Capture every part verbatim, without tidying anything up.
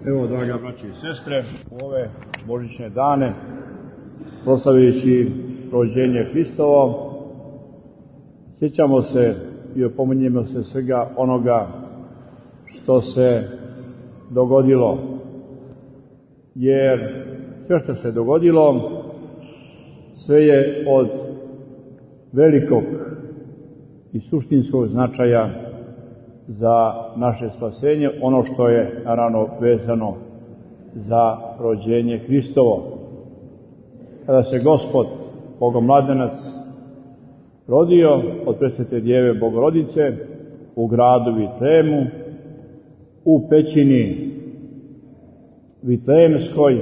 Evo, draga braće i sestre, u ove božićne dane, proslavljajući rođenje Hristovo, sjećamo se i opominjemo se svega onoga što se dogodilo, jer sve što se dogodilo, sve je od velikog i suštinskog značaja za naše spasenje, ono što je naravno vezano za rođenje Hristovo. Kada se Gospod Bogomladenac rodio od presvete Djeve Bogorodice u gradu Vitlemu, u pećini Vitlemskoj,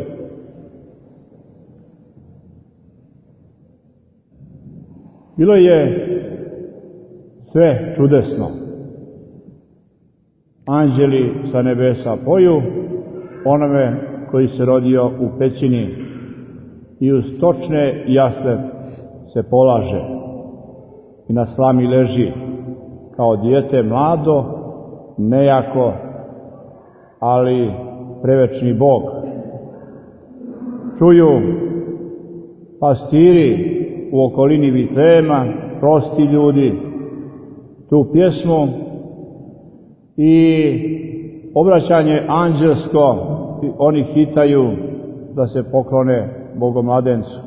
bilo je sve čudesno. Anđeli sa nebesa poju onome koji se rodio u pećini i uz stočne jasle se polaže i na slami leži kao dijete mlado, nejako, ali prevečni Bog. Čuju pastiri u okolini Vitlema, prosti ljudi, tu pjesmu i obraćanje anđelsko, oni hitaju da se poklone Bogomladencu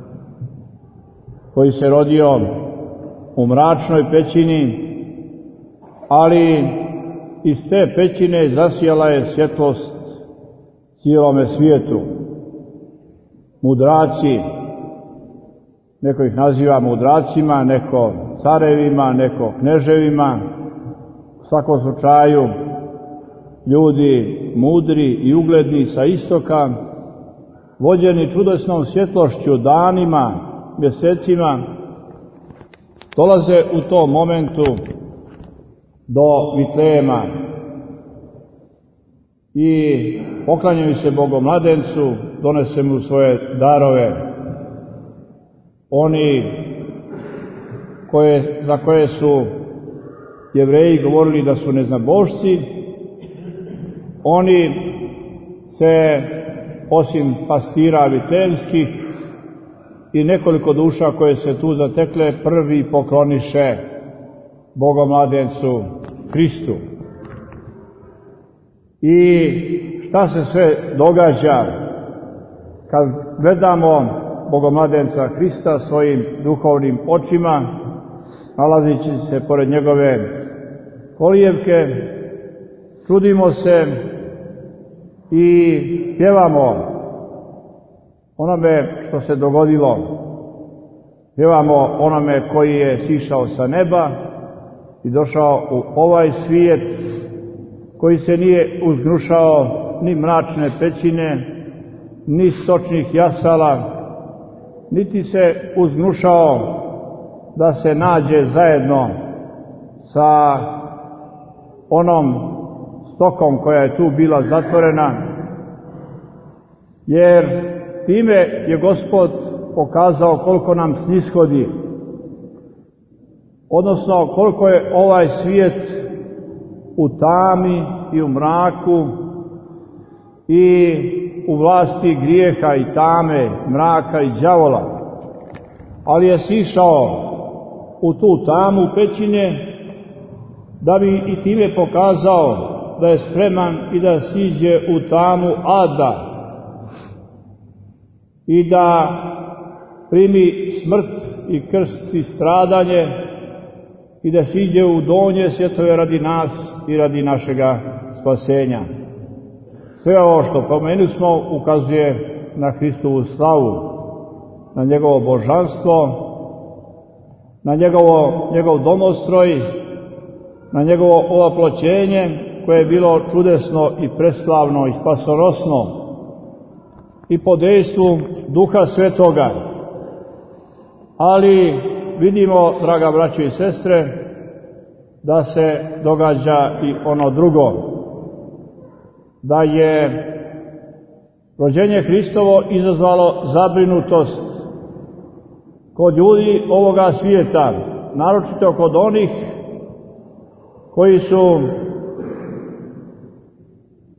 koji se rodio u mračnoj pećini, ali iz te pećine zasijala je svjetlost cijelome svijetu. Mudraci, neko ih naziva mudracima, neko carevima, neko kneževima, u svakom slučaju ljudi mudri i ugledni sa istoka, vođeni čudesnom svjetlošću danima, mjesecima, dolaze u tom momentu do Vitlema i poklanjaju se Bogomladencu, donese mu svoje darove. Oni koje, za koje su Jevreji govorili da su neznabošci, oni se, osim pastira vitlemskih i nekoliko duša koje se tu zatekle, prvi pokloniše Bogomladencu Hristu. I šta se sve događa kad gledamo Bogomladenca Hrista svojim duhovnim očima, nalazići se pored njegove kolijevke, čudimo se i pjevamo onome što se dogodilo. Pjevamo onome koji je sišao sa neba i došao u ovaj svijet, koji se nije uzgnušao ni mračne pećine, ni stočnih jasala, niti se uzgnušao da se nađe zajedno sa onom stokom koja je tu bila zatvorena, jer time je Gospod pokazao koliko nam snishodi, odnosno koliko je ovaj svijet u tami i u mraku i u vlasti grijeha i tame, mraka i đavola, ali je sišao u tu tamu pećine da bi i time pokazao da je spreman i da siđe u tamu ada i da primi smrt i krst i stradanje i da siđe u donje svjetove radi nas i radi našega spasenja. Sve ovo što pomenuli smo ukazuje na Hristovu slavu, na njegovo božanstvo, na njegovo, njegov domostroj, na njegovo ovaploćenje koje je bilo čudesno i preslavno i spasonosno i po dejstvu Duha Svetoga. Ali vidimo, draga braćo i sestre, da se događa i ono drugo, da je rođenje Hristovo izazvalo zabrinutost kod ljudi ovoga svijeta, naročito kod onih koji su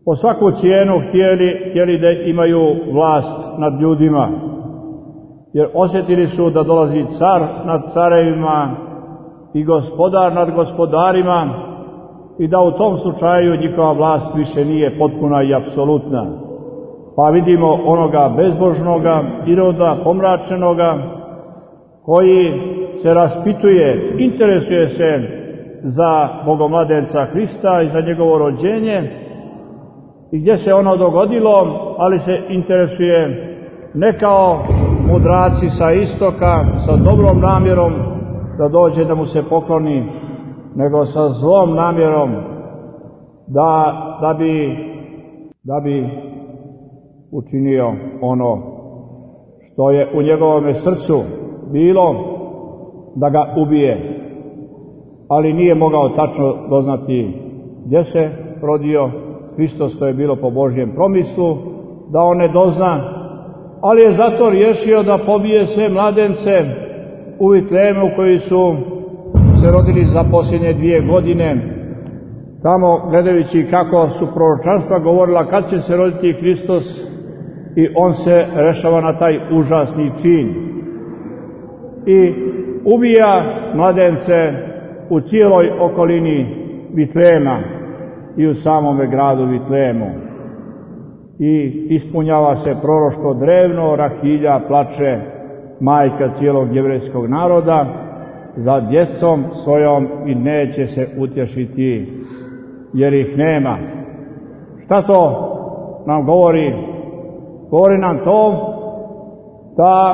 po svaku cijenu htjeli, htjeli da imaju vlast nad ljudima, jer osjetili su da dolazi car nad carevima i gospodar nad gospodarima i da u tom slučaju njihova vlast više nije potpuna i apsolutna. Pa vidimo onoga bezbožnoga, Iroda pomračenoga, koji se raspituje, interesuje se za Bogomladenca Hrista i za njegovo rođenje i gdje se ono dogodilo, ali se interesuje ne kao mudraci sa istoka, sa dobrom namjerom da dođe da mu se pokloni, nego sa zlom namjerom da, da, bi, da bi učinio ono što je u njegovome srcu bilo, da ga ubije, ali nije mogao tačno doznati gdje se rodio Hristos, to je bilo po Božjem promislu, da on ne dozna, ali je zato riješio da pobije sve mladence u Vitlejemu koji su se rodili za posljednje dvije godine, tamo gledajući kako su proročanstva govorila kad će se roditi Hristos, i on se rešava na taj užasni čin i ubija mladence u cijeloj okolini Vitlejema i u samome gradu Vitlejemu. I ispunjava se proroško drevno, Rahilja plače, majka cijelog jevrejskog naroda, za djecom svojom i neće se utješiti jer ih nema. Šta to nam govori? Govori nam to da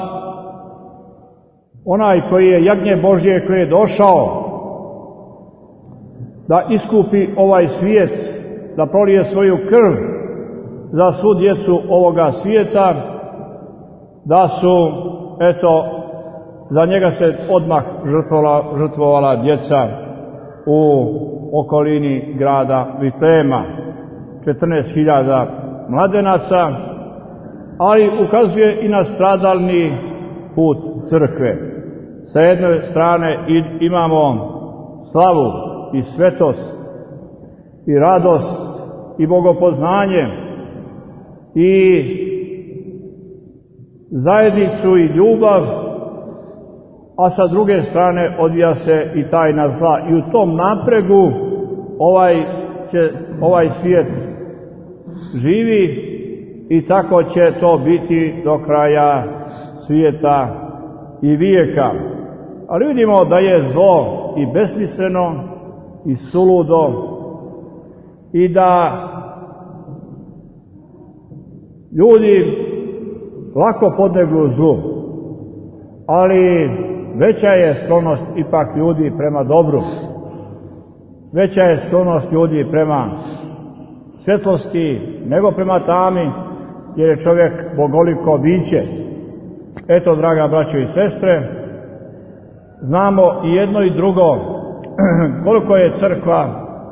onaj koji je jagnje Božje, koji je došao da iskupi ovaj svijet, da prolije svoju krv za svu djecu ovoga svijeta, da su, eto, za njega se odmah žrtvovala, žrtvovala djeca u okolini grada Vitlejema, četrnaest hiljada mladenaca, ali ukazuje i na stradalni put crkve. Sa jedne strane imamo slavu i svetost i radost i bogopoznanje i zajednicu i ljubav, a sa druge strane odvija se i tajna zla. I u tom napregu ovaj, će, ovaj svijet živi i tako će to biti do kraja svijeta i vijeka. Ali vidimo da je zlo i besmisleno i suludo i da ljudi lako podlegnu zlu, ali veća je sklonost ipak ljudi prema dobru. Veća je sklonost ljudi prema svjetlosti nego prema tami, jer je čovjek bogoliko biće. Eto, draga braćo i sestre, znamo i jedno i drugo koliko je crkva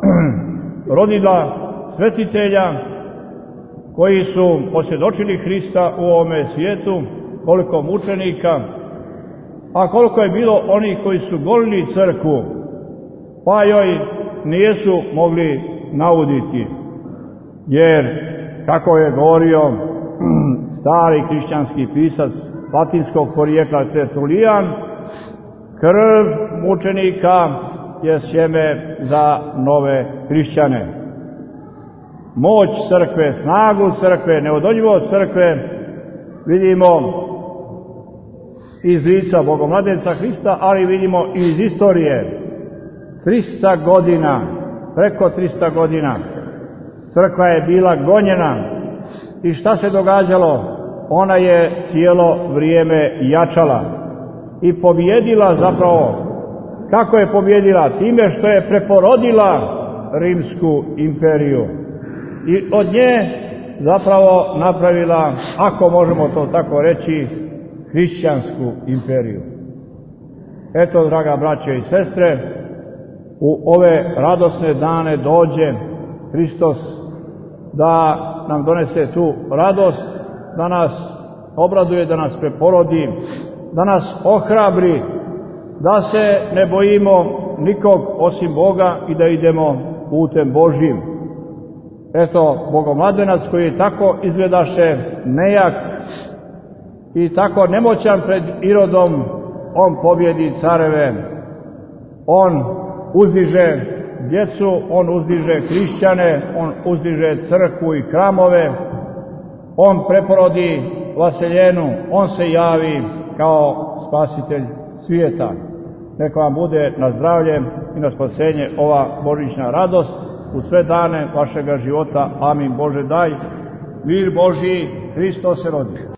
rodila svetitelja koji su posvjedočili Hrista u ovome svijetu, koliko mučenika, a koliko je bilo onih koji su golili crkvu, pa joj nijesu mogli nauditi. Jer, kako je govorio stari hrišćanski pisac latinskog porijekla Tertulijan, krv mučenika je sjeme za nove hrišćane. Moć crkve, snagu crkve, neodoljivost crkve vidimo iz lica Bogomladenca Hrista, ali vidimo i iz istorije. trista godina, preko trista godina, crkva je bila gonjena i šta se događalo? Ona je cijelo vrijeme jačala i pobjedila zapravo. Kako je pobjedila? Time što je preporodila Rimsku imperiju i od nje zapravo napravila, ako možemo to tako reći, hrišćansku imperiju. Eto, draga braće i sestre, u ove radosne dane dođe Hristos da nam donese tu radost, da nas obraduje, da nas preporodi, da nas ohrabri, da se ne bojimo nikog osim Boga i da idemo putem Božjim. Eto, Bogomladenac koji tako izgledaše nejak i tako nemoćan pred Irodom, on pobjedi careve, on uzdiže djecu, on uzdiže hrišćane, on uzdiže crkvu i hramove, on preporodi Vaseljenu, on se javi kao spasitelj svijeta. Neka vam bude na zdravlje i na spasenje ova božićna radost u sve dane vašega života. Amin. Bože daj, mir Božji, Hristos se rodi.